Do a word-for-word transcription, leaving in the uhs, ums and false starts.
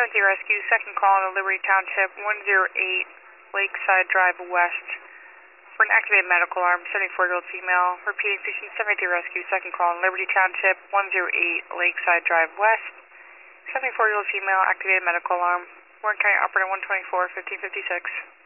seventy Rescue, second call in Liberty Township, one zero eight Lakeside Drive West. For an activated medical alarm, seventy-four-year-old female. Repeating, patient seventy Rescue, second call in Liberty Township, one zero eight Lakeside Drive West. seventy-four-year-old female, activated medical alarm. Warren County Operator one twenty-four, fifteen fifty-six.